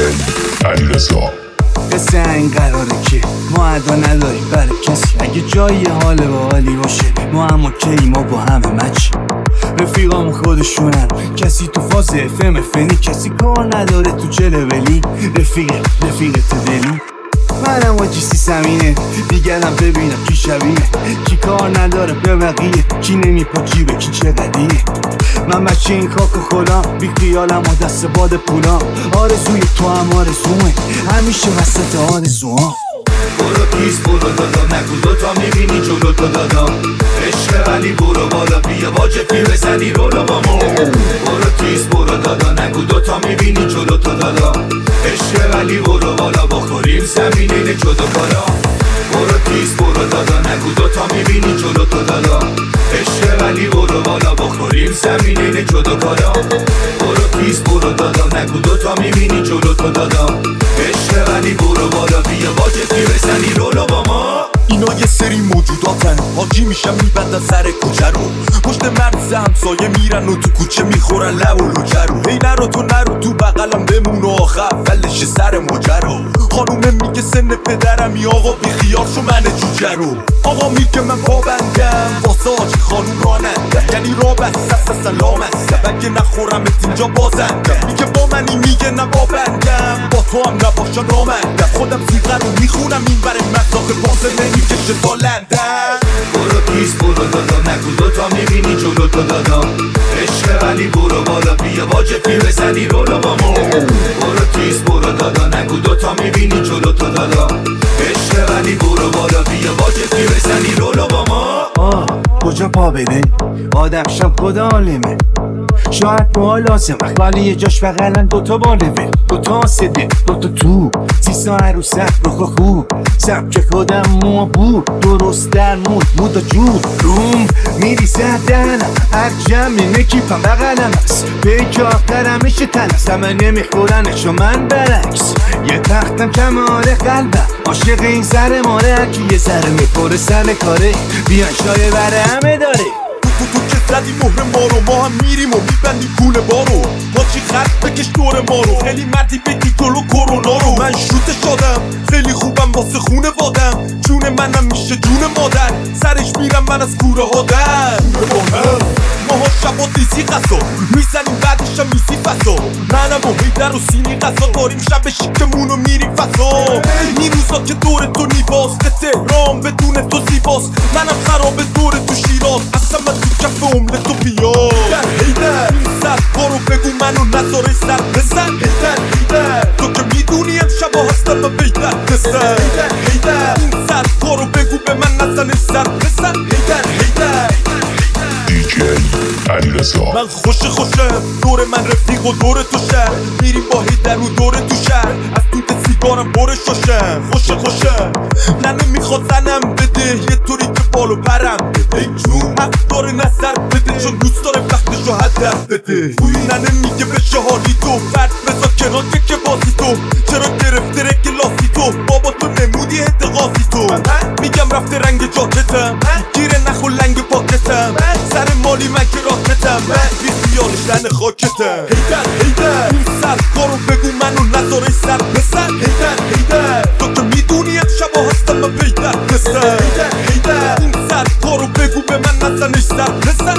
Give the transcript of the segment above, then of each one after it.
علیرضا. قصه این قراره که ما ادا نداریم برای کسی. اگه جایی حال با حالی باشه ما هم اوکی، ما با همه مچ. رفیقامون خودشونن، کسی تو فاز FM فنی، کسی کار نداره تو چه لولی. رفیق تو دلی منم واجی سی سمینه، دیگرم ببینم کی شبیه، کی کار نداره به بقیه، کی نمیپا جیبه، کی چه قدیه. من بچه این کاک و خلا، بی خیالم و دست باد پولا. آرزوی تو هم آرزومه، همیشه وسط آرزوها. برو پیس برو دادا، نگو دوتا میبینی جلو تو دادا. عشق ولی برو بالا، بیا با جفی بزنی رولو با ما. برو تیز برو دادا، نگو دوتا میبینی جلو تو دادا. عشق ولی برو بالا، بخوریم زمین اینه جدا کارا. برو تیز برو دادا، نگو دوتا میبینی جلو تو دادا. عشق ولی برو بالا، بخوریم زمین اینه جدا کارا. برو تیز برو دادا، نگو دوتا میبینی جلو تو دادا. عشق ولی برو بالا، بیا با جفی بزنی رولو با ما. اینا یه سری موجوداتن، حاجی میشن میبندن سر کوچه رو، پشت مرز همسایه میرن و تو کوچه میخورن لب و لوچه رو. هی نرو تو بغلم بمون و آخه اولش سر ماجرا. خانومه میگه سن پدرمی، آقا بیخیال شو من جوجه رو. آقا میگه من پابندم واسه حاجی خانوم راننده، یعنی را بسته سلام است، بگه نخورمت اینجا بازنده. میگه با منی، میگه نه بابندم، با تو هم نباشم رامندم. خودم سیغه رو میخونم این بره مزاق بازه نمیکشه تا لندن. برو تیز برو دادا، نگو دوتا میبینی جلو تو دادا. عشق ولی برو بالا، بیا با جفی بزنی رولو با ما. برو تیز برو دادا، نگو دوتا میبینی جلو تو دادا. عشق ولی برو بالا، بیا با جفی بزنی رولو با ما. کجا پا بده آدم شب خدا عالمه، شاید با لازمه ولی یه جاش بغلن دوتا بالوه، دوتا سده دوتا تو 30 ساعت رو سر رو خوب سبک خودم مو بود، درست در مود و جود روم میری زدنم، هر جمعی نکیپم بغلم هست، پیک آخرمش تنست، همه نمیخورنش و من برعکس. یه تختم کمال قلبم، عاشق این سر ماره، هرکی یه سر میخوره سر کاره، بیان شایه بره همه داره. تو که زدی مهر ما رو، ما هم میریم و میبندیم کول بارو. ما چی خرد بکش دور ما رو، خیلی مردی بگی جلو کرونا رو. من شوته شدم خیلی خوبم واسه خونه وادم، جون منم میشه جون مادر، سرش میرم من از کوره ها در. ماها شبا دیزی غذا میزنیم بعدش هم میزی فضا، منم و هیدر و سینی غذا داریم شب شیکمون و میریم فضا. این روزا که دور تو نیباز، که تهران بدون تو زیباست، منم خراب دور تو شیراز، اصلا من تو کف عمل تو بیاد. هیدر این سر کارو بگو منو نذاره سر بزن. هیدر تو که میدونی امشبا هستم من بیدر دستم. هیدر این سر کارو بگو به من نزنه سر بزن. هیدر دیجی علیرضا. من خوشم دور من رفیق و دور تو شهر، میریم با هیدر و دور تو شهر، از دود سیگارم برش شاشم. خوشم نه نمیخواد زنم بده، یه طوری که بالو پرم بده جون، حق داره نظر بده چون دوست داره وقتشو هدف بده. نه نمیگه بشه حالی تو، فرد بذار کنار که بازی تو، چرا گرفته رگ لاسی تو، بابا تو نمودی اعتقاسی تو. میگم رفته رنگ جاکتم، گیره نخو لنگ پاکتم، سر مالی من که راکتم، بی خیالش لن خاکتم. هیدر این سر کارو بگو منو نذاره سر بزن. هیدر تو که میدونی امشبا هستم من پیدر دستم. هیدر این سر کارو بگو به من نزنش سر بزن.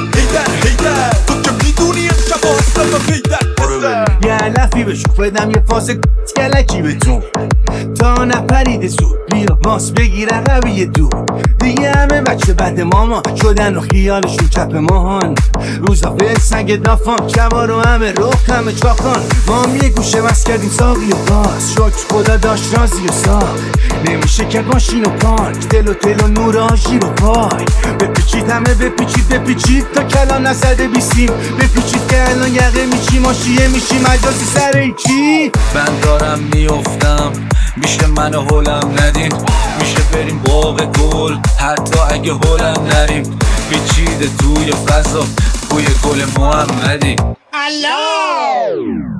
هیدر تو که میدونی امشبا هستم من پیدر دستم. یه علفی بشو بدم یه فاز کلکی بهتون تا نپریده زود، بیا ماس بگیره قویه دور. دیگه همه بچه بد ماما شدن و خیالشون چپ ماهان، روزا به سنگ دافان، شبا رو همه روخ همه چاکان. ما هم یه گوشه بس کردیم ساقی و باز، شکر خدا داشت رازی و ساق، نمیشه که ماشین و پارک، دل و نور آژی رو پای. بپیچید همه بپیچید تا کلان نزده بیسیم، بپیچید که الان یقه میچی ماشیه میشی مجازی سر ایچی. من دارم میافتم میشه منو هولم ندین، میشه بریم باغ گل حتی اگه هولم نریم، پیچیده توی فضا بوی گل محمدی.